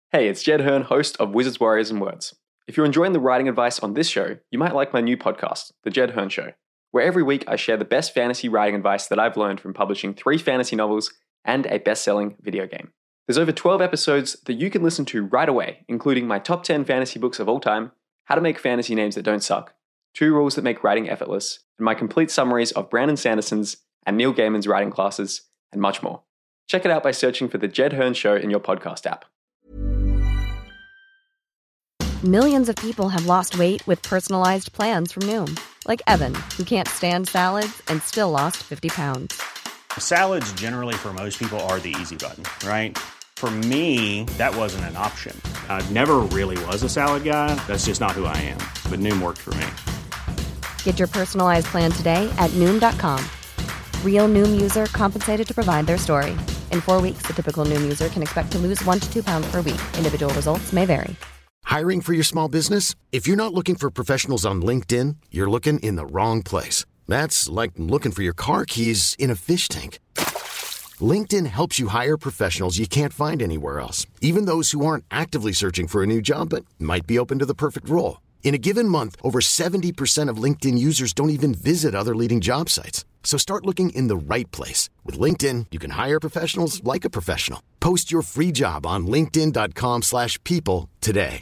Hey, it's Jed Hearn, host of Wizards, Warriors, and Words. If you're enjoying the writing advice on this show, you might like my new podcast, The Jed Hearn Show, where every week I share the best fantasy writing advice that I've learned from publishing 3 fantasy novels and a best-selling video game. There's over 12 episodes that you can listen to right away, including my top 10 fantasy books of all time, how to make fantasy names that don't suck, 2 rules that make writing effortless, and my complete summaries of Brandon Sanderson's and Neil Gaiman's writing classes, and much more. Check it out by searching for The Jed Hearn Show in your podcast app. Millions of people have lost weight with personalized plans from Noom. Like Evan, who can't stand salads and still lost 50 pounds. Salads generally for most people are the easy button, right? For me, that wasn't an option. I never really was a salad guy. That's just not who I am. But Noom worked for me. Get your personalized plan today at Noom.com. Real Noom user compensated to provide their story. In 4 weeks, the typical Noom user can expect to lose 1 to 2 pounds per week. Individual results may vary. Hiring for your small business? If you're not looking for professionals on LinkedIn, you're looking in the wrong place. That's like looking for your car keys in a fish tank. LinkedIn helps you hire professionals you can't find anywhere else, even those who aren't actively searching for a new job but might be open to the perfect role. In a given month, over 70% of LinkedIn users don't even visit other leading job sites. So start looking in the right place. With LinkedIn, you can hire professionals like a professional. Post your free job on linkedin.com/people today.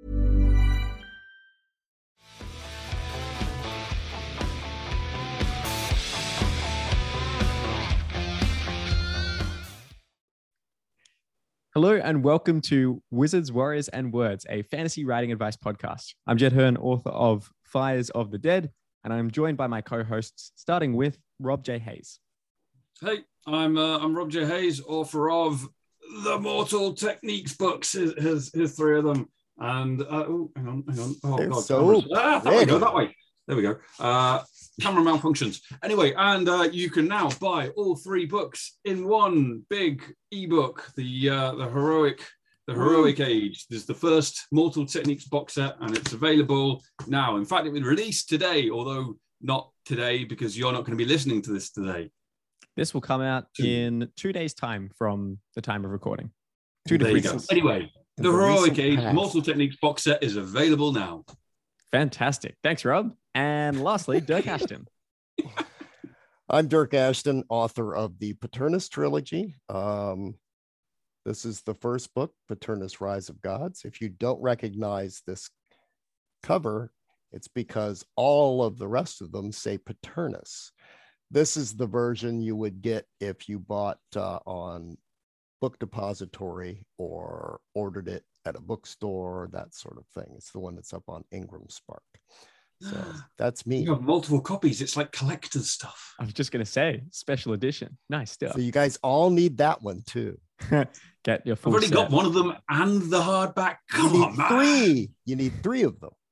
Hello and welcome to Wizards, Warriors, and Words, a fantasy writing advice podcast. I'm Jed Hearn, author of Fires of the Dead, and I'm joined by my co-hosts, starting with Rob J. Hayes. Hey, I'm Rob J. Hayes, author of the Mortal Techniques books. Here's 3 of them. And hang on. Oh They're God, so that way. There we go. Camera malfunctions. Anyway, and you can now buy all 3 books in one big ebook. The Heroic Age. There's the first Mortal Techniques box set, and it's available now. In fact, it was released today, although not today because you're not going to be listening to this today. This will come out in 2 days' time from the time of recording. 2 to There 3 you go. days. Anyway, the Heroic Age Mortal Techniques box set is available now. Fantastic. Thanks, Rob. And lastly, Dirk Ashton. I'm Dirk Ashton, author of the Paternus trilogy. This is the first book, Paternus Rise of Gods. If you don't recognize this cover, it's because all of the rest of them say Paternus. This is the version you would get if you bought on Book Depository or ordered it at a bookstore, that sort of thing. It's the one that's up on Ingram Spark. So that's me. You have multiple copies. It's like collector's stuff. I was just going to say, special edition. Nice stuff. So you guys all need that one too. Get your full I've already set. got one of them and the hardback. Come on, man. 3. You need 3 of them.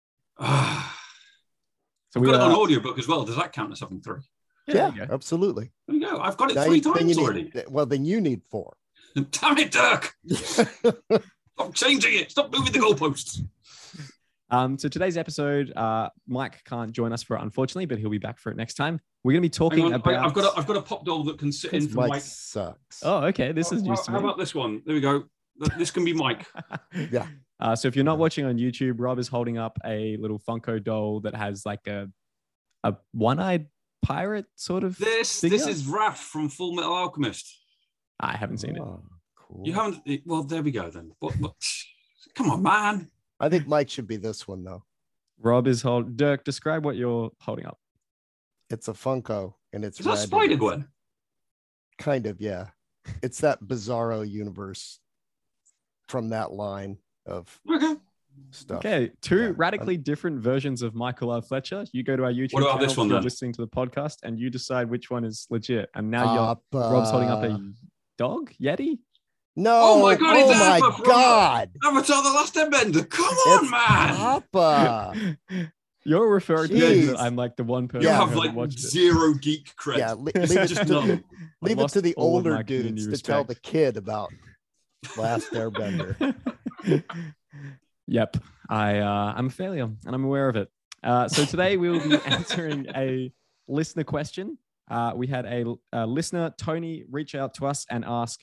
So I've got it on audiobook as well. Does that count as having 3? Yeah, absolutely. There we go. I've got it Now 3 then times you already. Well, then you need 4. Damn it, Dirk. Stop changing it. Stop moving the goalposts. So today's episode, Mike can't join us for it, unfortunately, but he'll be back for it next time. We're going to be talking about... I've got a pop doll that can sit in for Mike. Sucks. Oh, okay. This is news to me. How about this one? There we go. This can be Mike. Yeah. So if you're not watching on YouTube, Rob is holding up a little Funko doll that has like a one-eyed pirate sort of This is Raph from Full Metal Alchemist. I haven't seen it. Cool. You haven't? Well, there we go then. What, come on, man. I think Mike should be this one though. Rob is holding... Dirk, describe what you're holding up. It's a Funko and it's Is that red. Spider-Gwen? Kind of, yeah. It's that Bizarro universe from that line of Okay. stuff. Okay, 2 radically different versions of Michael R. Fletcher. You go to our YouTube What about channel this one, if you're then? listening to the podcast, and you decide which one is legit. And now Rob's holding up a dog? Yeti? No. Oh my God, it's my Appa from God. Avatar: The Last Airbender. Come on, It's man. Papa. You're referring to me Jeez. that I'm like the one person You who have hasn't like watched it. 0 geek cred. Yeah, leave it Just to, none. leave it to the all of older my community dudes to tell the respect. kid about Last Airbender. Yep, I'm a failure, and I'm aware of it. So today we will be answering a listener question. We had a listener, Tony, reach out to us and ask,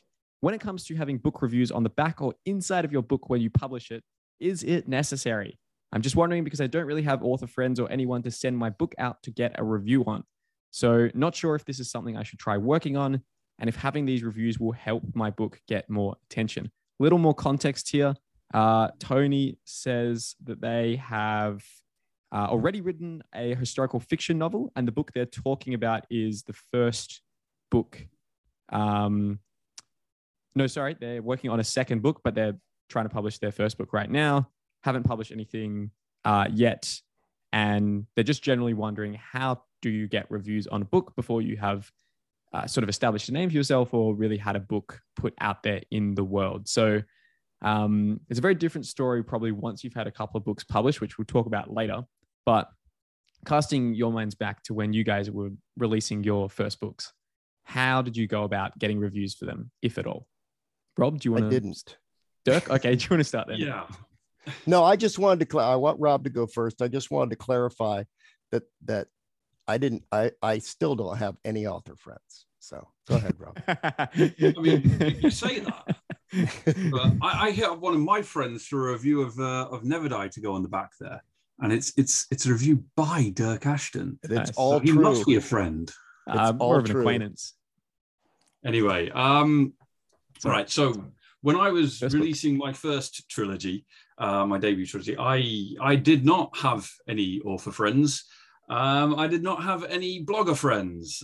when it comes to having book reviews on the back or inside of your book when you publish it, is it necessary? I'm just wondering because I don't really have author friends or anyone to send my book out to get a review on. So not sure if this is something I should try working on and if having these reviews will help my book get more attention. A little more context here. Tony says that they have already written a historical fiction novel, and the book they're talking about is the first book. They're working on a second book, but they're trying to publish their first book right now. Haven't published anything yet. And they're just generally wondering, how do you get reviews on a book before you have sort of established a name for yourself or really had a book put out there in the world? So it's a very different story probably once you've had a couple of books published, which we'll talk about later. But casting your minds back to when you guys were releasing your first books, how did you go about getting reviews for them, if at all? Rob, do you want to? I didn't. Dirk? Okay, do you want to start then? Yeah. No, I just wanted to. I want Rob to go first. I just wanted to clarify that I didn't. I still don't have any author friends. So go ahead, Rob. I mean, you say that, but I hit one of my friends through a review of Never Die to go on the back there, and it's a review by Dirk Ashton. It's Nice. all He true. must be a friend. It's More all of an true. acquaintance. Anyway, right. So when I was First book. releasing my first trilogy, my debut trilogy, I did not have any author friends. I did not have any blogger friends.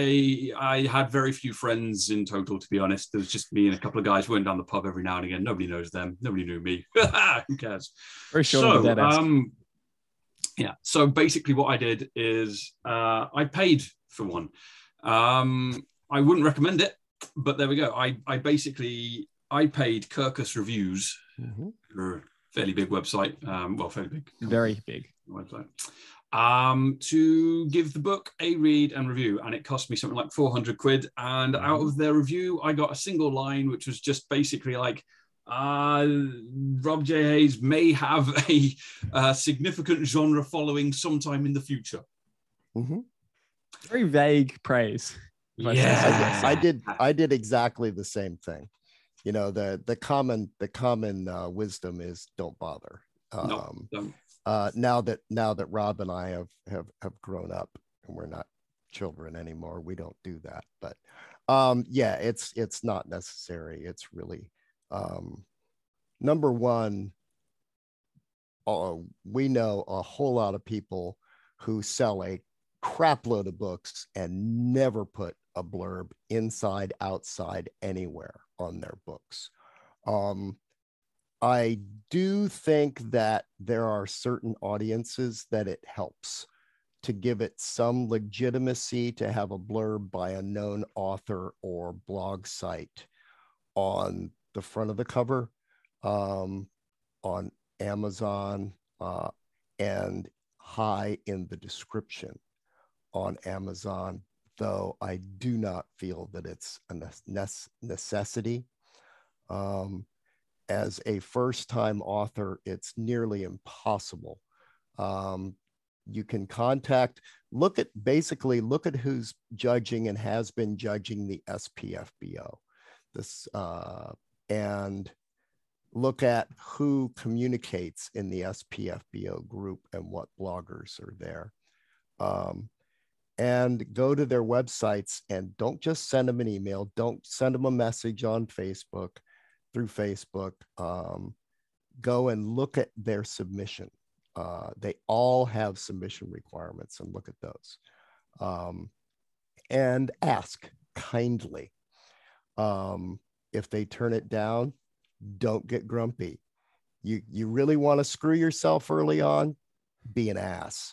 I had very few friends in total, to be honest. There was just me and a couple of guys who went down the pub every now and again. Nobody knows them. Nobody knew me. Who cares? Very short of a dead-esque. Yeah. So basically what I did is I paid for one. I wouldn't recommend it, but there we go. I paid Kirkus Reviews, a fairly big website. Fairly big. Very big. Website. To give the book a read and review, and it cost me something like 400 quid. And out of their review, I got a single line, which was just basically like, Rob J. Hayes may have a significant genre following sometime in the future. Very vague praise. Yeah, I did exactly the same thing. You know, the common wisdom is don't bother. Don't. Now that Rob and I have grown up and we're not children anymore, we don't do that. But it's not necessary. It's really number one. We know a whole lot of people who sell a crap load of books and never put a blurb inside, outside, anywhere on their books. I do think that there are certain audiences that it helps to give it some legitimacy to have a blurb by a known author or blog site on the front of the cover, on Amazon, and high in the description on Amazon, though I do not feel that it's a necessity. As a first-time author, it's nearly impossible. You can look at who's judging and has been judging the SPFBO, and look at who communicates in the SPFBO group and what bloggers are there. And go to their websites and don't just send them an email. Don't send them a message on Facebook, through Facebook. Go and look at their submission. They all have submission requirements, and look at those. And ask kindly. If they turn it down, don't get grumpy. You really want to screw yourself early on? Be an ass.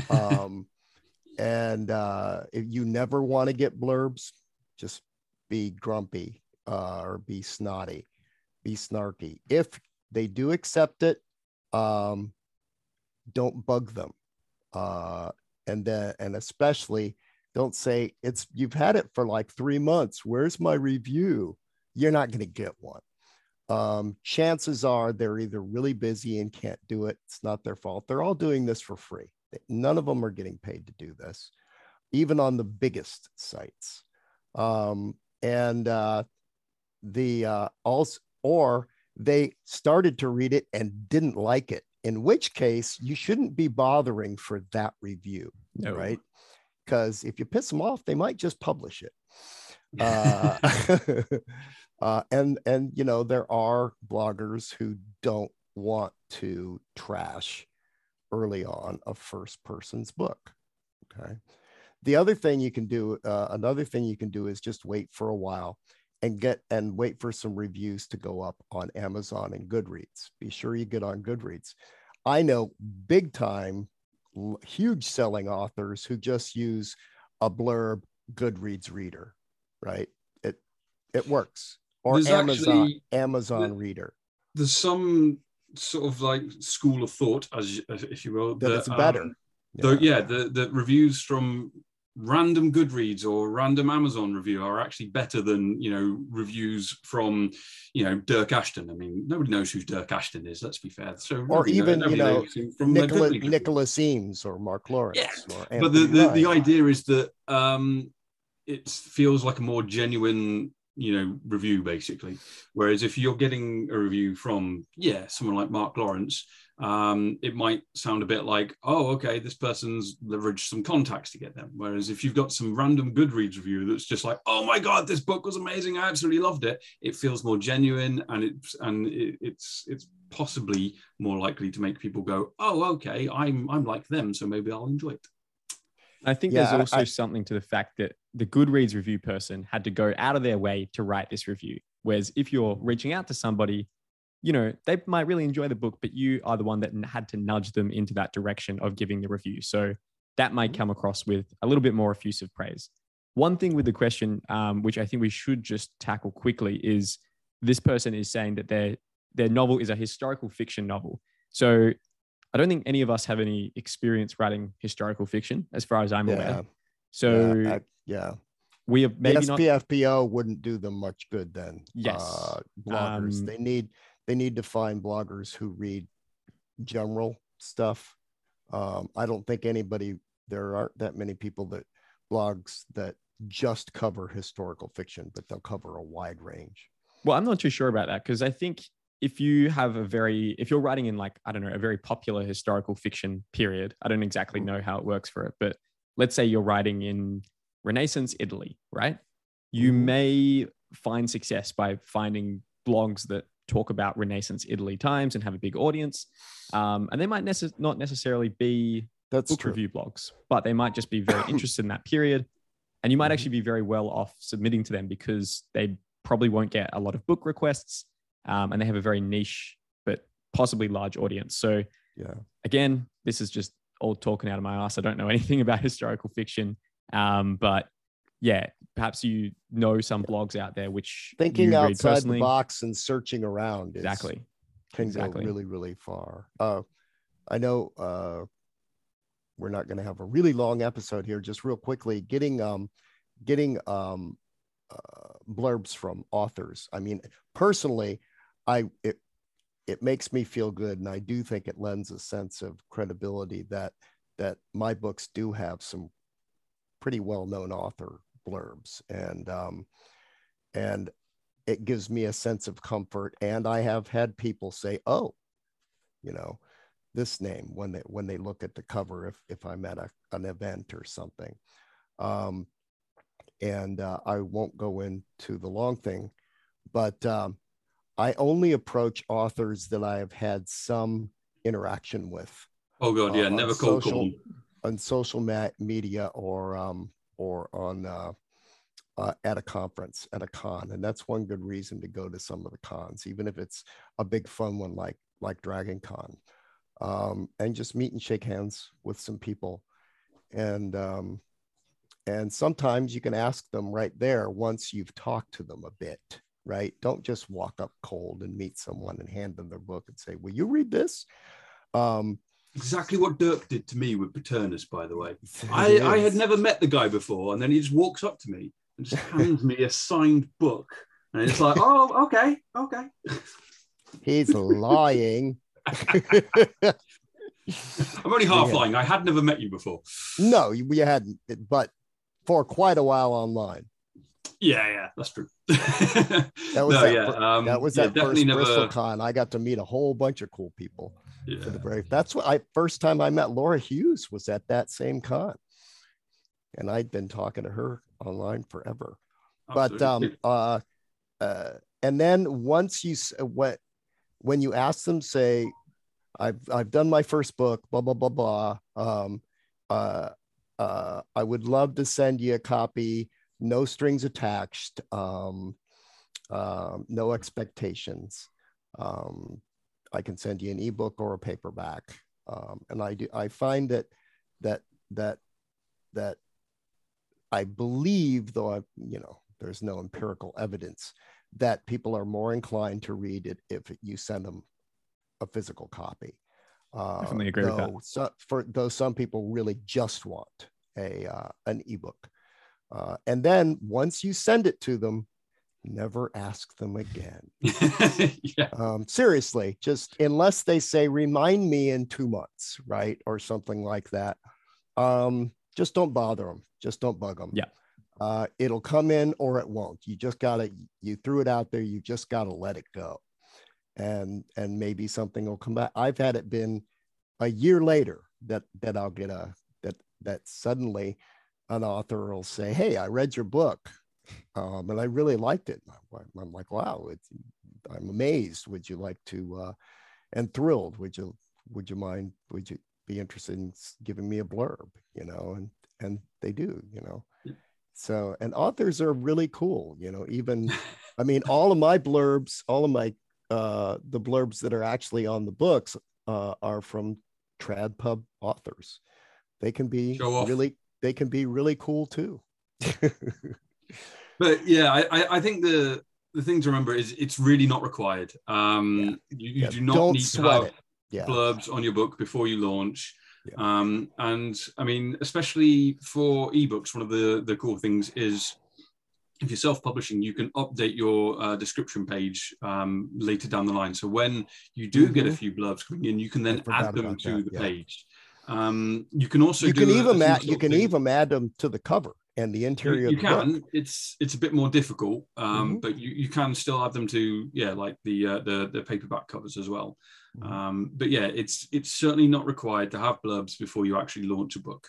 And if you never want to get blurbs, just be grumpy or be snotty, be snarky. If they do accept it, don't bug them. And especially don't say you've had it for like 3 months. Where's my review? You're not going to get one. Chances are they're either really busy and can't do it. It's not their fault. They're all doing this for free. None of them are getting paid to do this, even on the biggest sites. also, or they started to read it and didn't like it, in which case you shouldn't be bothering for that review, right? Because if you piss them off, they might just publish it. And you know, there are bloggers who don't want to trash early on a first person's book. Okay. The other thing you can do, another thing you can do is just wait for a while and wait for some reviews to go up on Amazon and Goodreads. Be sure you get on Goodreads. I know big time, huge selling authors who just use a blurb Goodreads reader, right? It works. Or There's Amazon reader. There's some sort of like school of thought, if you will, that it's better. The reviews from random Goodreads or random Amazon review are actually better than, you know, reviews from, you know, Dirk Ashton. I mean, nobody knows who Dirk Ashton is, let's be fair. So or even, you know, from Nicholas Eames or Mark Lawrence. Yeah. But the idea is that it feels like a more genuine, you know, review basically. Whereas if you're getting a review from someone like Mark Lawrence, it might sound a bit like, oh, okay, this person's leveraged some contacts to get them. Whereas if you've got some random Goodreads review that's just like, oh my god, this book was amazing, I absolutely loved it, it feels more genuine, and it's possibly more likely to make people go, oh, okay, I'm like them, so maybe I'll enjoy it. I think there's also something to the fact that the Goodreads review person had to go out of their way to write this review. Whereas if you're reaching out to somebody, you know, they might really enjoy the book, but you are the one that had to nudge them into that direction of giving the review. So that might come across with a little bit more effusive praise. One thing with the question, which I think we should just tackle quickly, is this person is saying that their novel is a historical fiction novel. So I don't think any of us have any experience writing historical fiction, as far as I'm aware. So we have maybe the SPFPO wouldn't do them much good then. Yes, bloggers. They need to find bloggers who read general stuff. I don't think there aren't that many people that blogs that just cover historical fiction, but they'll cover a wide range. Well, I'm not too sure about that, because I think if you're writing in, like, I don't know, a very popular historical fiction period, I don't exactly know how it works for it, but let's say you're writing in Renaissance Italy, right? You may find success by finding blogs that talk about Renaissance Italy times and have a big audience. And they might not necessarily be book review blogs, but they might just be very interested in that period. And you might actually be very well off submitting to them, because they probably won't get a lot of book requests. And they have a very niche, but possibly large audience. So again, this is just all talking out of my ass. I don't know anything about historical fiction. But yeah, perhaps you know some blogs out there which thinking outside the box and searching around can go really, really far. I know we're not going to have a really long episode here. Just real quickly, getting blurbs from authors. I mean, personally, it makes me feel good, and I do think it lends a sense of credibility that my books do have some pretty well-known author blurbs, and it gives me a sense of comfort. And I have had people say, oh, you know, this name when they look at the cover, if I'm at an event or something. And I won't go into the long thing, but I only approach authors that I have had some interaction with. Oh God, yeah, never cold call on social media or on at a conference, at a con. And that's one good reason to go to some of the cons, even if it's a big fun one like Dragon Con, and just meet and shake hands with some people. And sometimes you can ask them right there once you've talked to them a bit, right? Don't just walk up cold and meet someone and hand them their book and say, will you read this? Exactly what Dirk did to me with Paternus, by the way. I had never met the guy before, and then he just walks up to me and just hands me a signed book. And it's like, oh, okay. He's lying. I'm only half lying. I had never met you before. No, we hadn't, but for quite a while online. Yeah, that's true. That was that was that first BristolCon. I got to meet a whole bunch of cool people. Yeah. For the that's what first time I met Laura Hughes was at that same con, and I'd been talking to her online forever. Absolutely. But and then once you when you ask them, say, I've done my first book, blah blah blah blah. I would love to send you a copy. No strings attached, no expectations. I can send you an ebook or a paperback. And I find that I believe, though there's no empirical evidence, that people are more inclined to read it if you send them a physical copy. Definitely agree with that. Though some people really just want an ebook. And then once you send it to them, never ask them again. Yeah. Seriously, just unless they say, remind me in 2 months, right? Or something like that. Just don't bother them. Just don't bug them. Yeah. It'll come in or it won't. You threw it out there. You just got to let it go. And maybe something will come back. I've had it been a year later that I'll get that suddenly an author will say, hey, I read your book and I really liked it. I'm like, wow, I'm amazed. Would you like to, and thrilled. Would you be interested in giving me a blurb, and they do, So, and authors are really cool, even, I mean, all of my blurbs, the blurbs that are actually on the books are from TradPub authors. They can be really cool too. But yeah, I think the thing to remember is it's really not required. You do not need to have blurbs on your book before you launch. Yeah. And I mean, especially for ebooks, one of the cool things is if you're self-publishing, you can update your description page later down the line. So when you do get a few blurbs coming in, you can then add them to the page. You can also even add them to the cover and the interior. You can. It's a bit more difficult, but you can still add them to like the paperback covers as well. But yeah, it's certainly not required to have blurbs before you actually launch a book.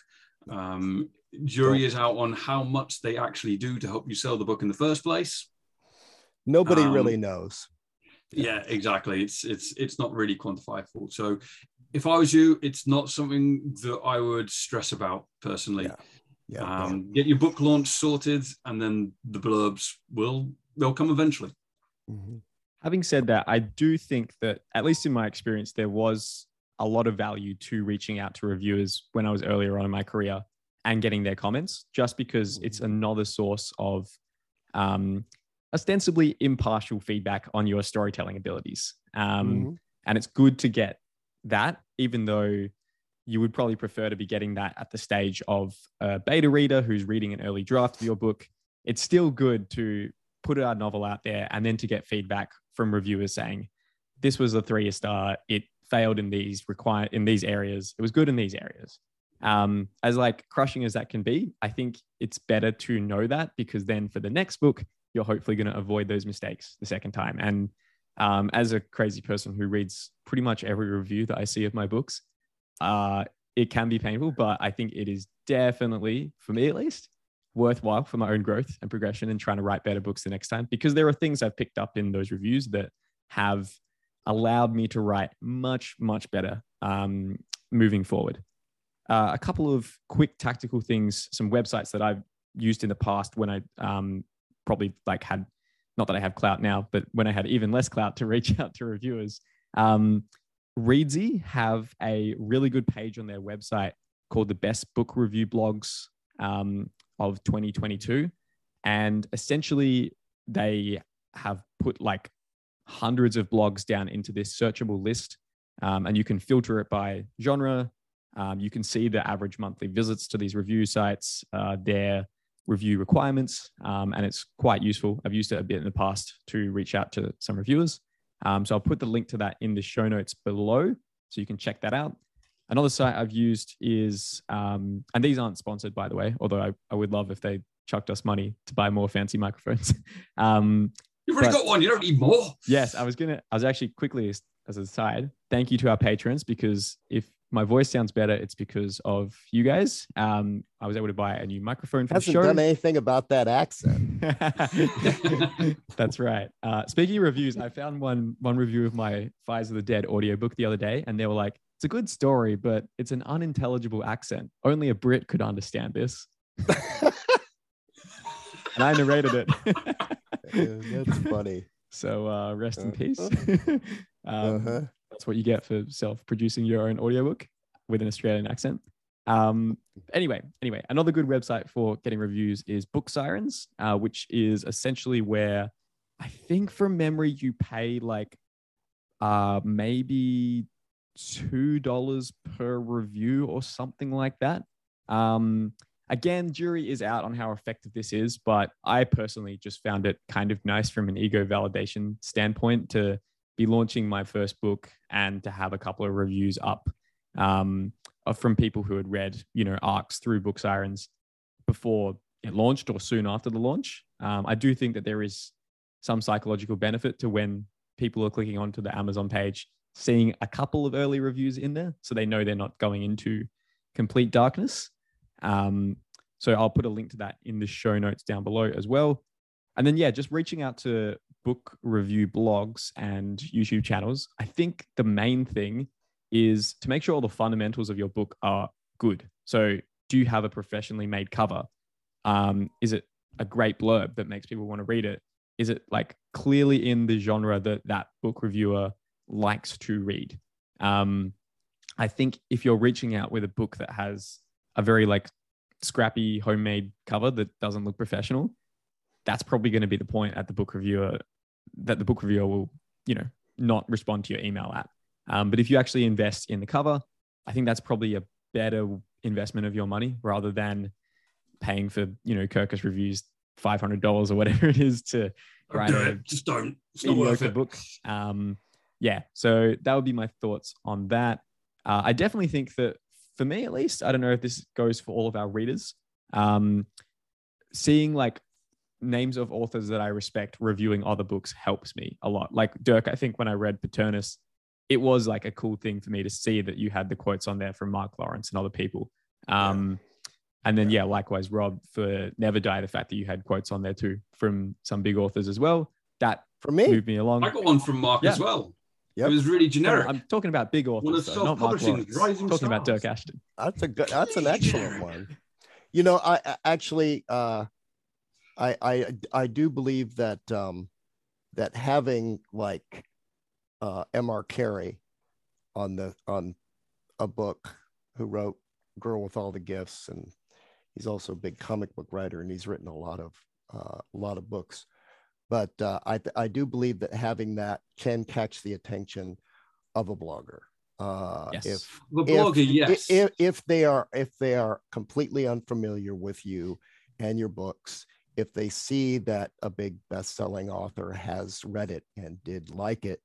Jury is out on how much they actually do to help you sell the book in the first place. Nobody really knows. Yeah, exactly. It's not really quantifiable. So if I was you, it's not something that I would stress about personally. Get your book launch sorted, and then the blurbs they'll come eventually. Having said that, I do think that, at least in my experience, there was a lot of value to reaching out to reviewers when I was earlier on in my career and getting their comments, just because it's another source of ostensibly impartial feedback on your storytelling abilities. And it's good to get that, even though you would probably prefer to be getting that at the stage of a beta reader who's reading an early draft of your book. It's still good to put our novel out there and then to get feedback from reviewers saying, this was a 3-star, it failed in these areas, it was good in these areas. As crushing as that can be, I think it's better to know that, because then for the next book, you're hopefully going to avoid those mistakes the second time. And as a crazy person who reads pretty much every review that I see of my books, it can be painful, but I think it is definitely, for me at least, worthwhile for my own growth and progression and trying to write better books the next time, because there are things I've picked up in those reviews that have allowed me to write much, much better moving forward. A couple of quick tactical things, some websites that I've used in the past when I probably had, not that I have clout now, but when I had even less clout to reach out to reviewers. Readsy have a really good page on their website called the Best Book Review Blogs of 2022. And essentially they have put hundreds of blogs down into this searchable list. And you can filter it by genre. You can see the average monthly visits to these review sites, their review requirements, and it's quite useful. I've used it a bit in the past to reach out to some reviewers. So I'll put the link to that in the show notes below, so you can check that out. Another site I've used is, and these aren't sponsored, by the way, although I would love if they chucked us money to buy more fancy microphones. You've already got one. You don't need more. Yes, I was actually quickly, as a side, thank you to our patrons, because if my voice sounds better, it's because of you guys. I was able to buy a new microphone for the show. Hasn't done anything about that accent. That's right. Speaking of reviews, I found one review of my Fires of the Dead audiobook the other day, and they were like, it's a good story, but it's an unintelligible accent. Only a Brit could understand this. And I narrated it. That's funny. So rest in peace. That's what you get for self-producing your own audiobook with an Australian accent. Anyway, another good website for getting reviews is Book Sirens, which is essentially where I think from memory you pay like maybe $2 per review or something like that. Again, jury is out on how effective this is, but I personally just found it kind of nice from an ego validation standpoint to be launching my first book and to have a couple of reviews up from people who had read, arcs through Book Sirens before it launched or soon after the launch. I do think that there is some psychological benefit to when people are clicking onto the Amazon page, seeing a couple of early reviews in there, so they know they're not going into complete darkness. So I'll put a link to that in the show notes down below as well. And then, just reaching out to book review blogs and YouTube channels. I think the main thing is to make sure all the fundamentals of your book are good. So do you have a professionally made cover? Is it a great blurb that makes people want to read it? Is it like clearly in the genre that book reviewer likes to read? I think if you're reaching out with a book that has a very like scrappy homemade cover that doesn't look professional, that's probably going to be the point at the book reviewer that the book reviewer will, not respond to your email at. But if you actually invest in the cover, I think that's probably a better investment of your money rather than paying for, Kirkus Reviews $500 or whatever it is to write a just don't. It's not worth it. book. So that would be my thoughts on that. I definitely think that for me, at least, I don't know if this goes for all of our readers, seeing like names of authors that I respect reviewing other books helps me a lot. Like Dirk, I think when I read Paternus, it was like a cool thing for me to see that you had the quotes on there from Mark Lawrence and other people. And then, likewise, Rob, for Never Die, the fact that you had quotes on there too from some big authors as well, that for me moved me along. I got one from Mark as well. Yep. It was really generic. I'm talking about big authors, not Mark Lawrence. I'm talking about Dirk Ashton. That's an excellent one. I actually, I do believe that that having like M.R. Carey on a book, who wrote Girl with All the Gifts, and he's also a big comic book writer, and he's written a lot of books. But I do believe that having that can catch the attention of a blogger. Yes. If they are completely unfamiliar with you and your books, if they see that a big best-selling author has read it and did like it,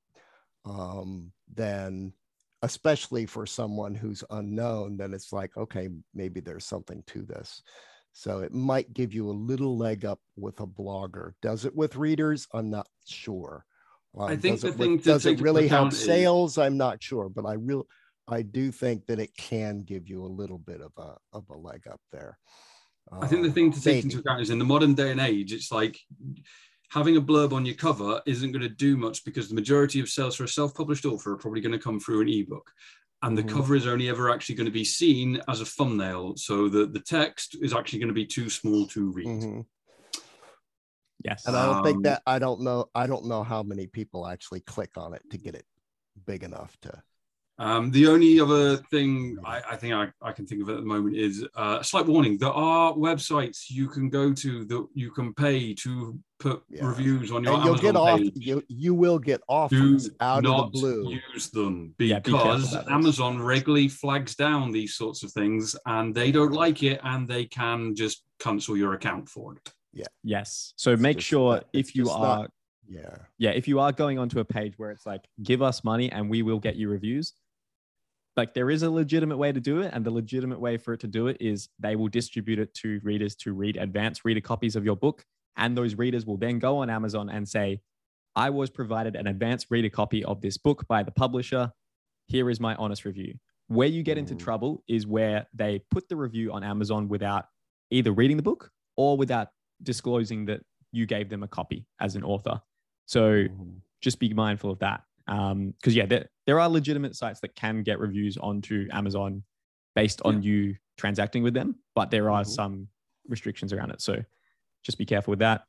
then especially for someone who's unknown, then it's like, okay, maybe there's something to this. So it might give you a little leg up with a blogger. Does it with readers? I'm not sure. I think does it really help sales? I'm not sure, but I do think that it can give you a little bit of a leg up there. I think the thing to take into account is in the modern day and age, it's like having a blurb on your cover isn't going to do much because the majority of sales for a self-published author are probably going to come through an ebook. And the cover is only ever actually going to be seen as a thumbnail. So the text is actually going to be too small to read. Yes. And I don't think that, I don't know how many people actually click on it to get it big enough to. The only other thing I think I can think of at the moment is a slight warning. There are websites you can go to that you can pay to put reviews on your Amazon page. You will get offers out of the blue. Use them because Amazon regularly flags down these sorts of things and they don't like it and they can just cancel your account for it. Yeah. Yes. So make sure if you are if you are going onto a page where it's like, give us money and we will get you reviews, like there is a legitimate way to do it, and the legitimate way for it to do it is they will distribute it to readers to read advanced reader copies of your book, and those readers will then go on Amazon and say, I was provided an advanced reader copy of this book by the publisher. Here is my honest review. Where you get into trouble is where they put the review on Amazon without either reading the book or without disclosing that you gave them a copy as an author. So just be mindful of that. Because there are legitimate sites that can get reviews onto Amazon based on you transacting with them, but there are some restrictions around it. So just be careful with that.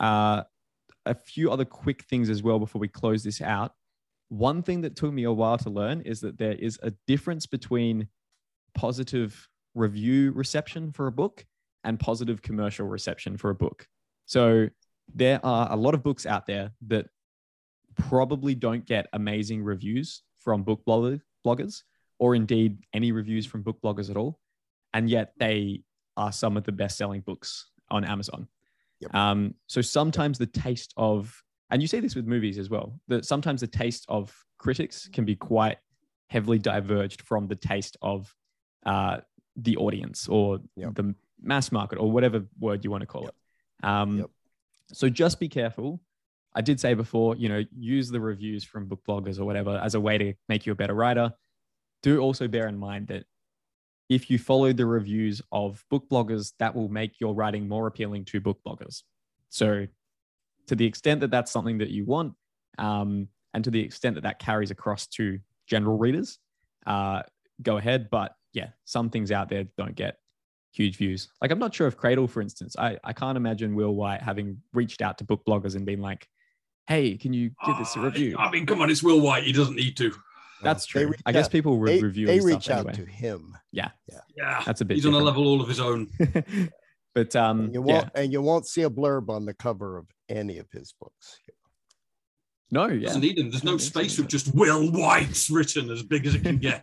A few other quick things as well before we close this out. One thing that took me a while to learn is that there is a difference between positive review reception for a book and positive commercial reception for a book. So there are a lot of books out there that probably don't get amazing reviews from book bloggers, or indeed any reviews from book bloggers at all. And yet they are some of the best-selling books on Amazon. Yep. So sometimes the taste of, and you see this with movies as well, that sometimes the taste of critics can be quite heavily diverged from the taste of the audience or the mass market or whatever word you want to call it. So just be careful. I did say before, use the reviews from book bloggers or whatever as a way to make you a better writer. Do also bear in mind that if you follow the reviews of book bloggers, that will make your writing more appealing to book bloggers. So to the extent that that's something that you want, and to the extent that that carries across to general readers, go ahead. But yeah, some things out there don't get huge views. Like I'm not sure if Cradle, for instance, I can't imagine Will White having reached out to book bloggers and been like, hey, can you give this a review? I mean, come on, it's Will White. He doesn't need to. That's true. I guess people would review. They reach out to him. Yeah. That's a bit. He's on a level all of his own. But you won't see a blurb on the cover of any of his books. No, doesn't need them. There's no space with just Will White's written as big as it can get.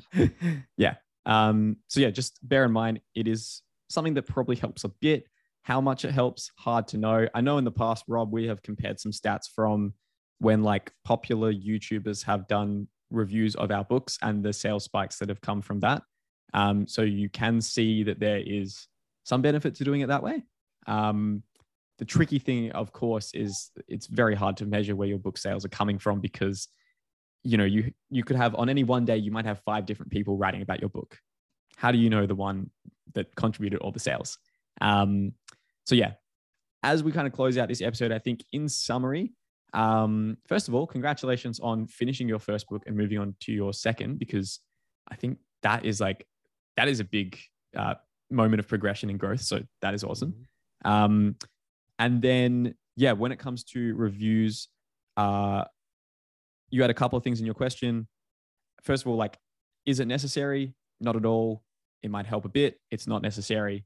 So just bear in mind, it is something that probably helps a bit. How much it helps, hard to know. I know in the past, Rob, we have compared some stats from when like popular YouTubers have done reviews of our books and the sales spikes that have come from that. So you can see that there is some benefit to doing it that way. The tricky thing, of course, is it's very hard to measure where your book sales are coming from because, you could have on any one day, you might have 5 different people writing about your book. How do you know the one that contributed all the sales? So as we kind of close out this episode, I think in summary, first of all, congratulations on finishing your first book and moving on to your second, because I think that is a big moment of progression and growth. So that is awesome. And then, when it comes to reviews, you had a couple of things in your question. First of all, is it necessary? Not at all. It might help a bit. It's not necessary.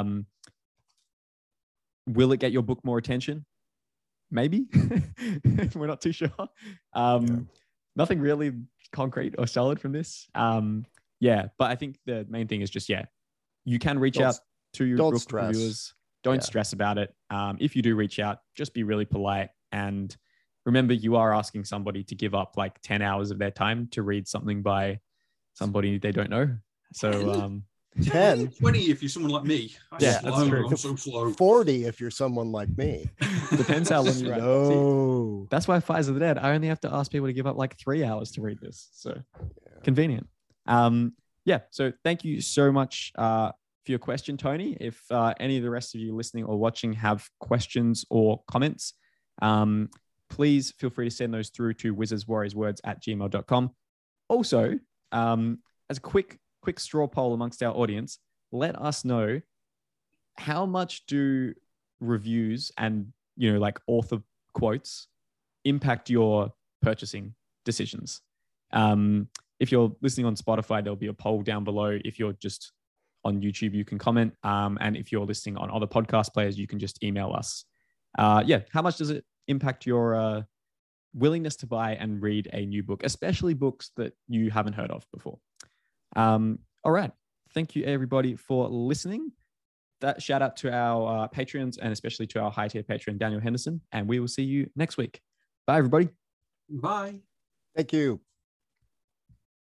Will it get your book more attention? Maybe. We're not too sure. Nothing really concrete or solid from this. But I think the main thing is just, you can reach out to your book reviewers. Don't stress about it. If you do reach out, just be really polite. And remember, you are asking somebody to give up 10 hours of their time to read something by somebody they don't know. So 10, 20 if you're someone like me. That's true. I'm so slow. 40 if you're someone like me. Depends how long you write. No. That's why Fires of the Dead, I only have to ask people to give up 3 hours to read this. So convenient. So thank you so much for your question, Tony. If any of the rest of you listening or watching have questions or comments, please feel free to send those through to wizardswarriorswords@gmail.com. Also, as a quick straw poll amongst our audience, let us know how much do reviews and, author quotes impact your purchasing decisions. If you're listening on Spotify, there'll be a poll down below. If you're just on YouTube, you can comment. And if you're listening on other podcast players, you can just email us. How much does it impact your willingness to buy and read a new book, especially books that you haven't heard of before? All right. Thank you, everybody, for listening. That shout out to our Patreons and especially to our high tier patron, Daniel Henderson. And we will see you next week. Bye, everybody. Bye. Thank you.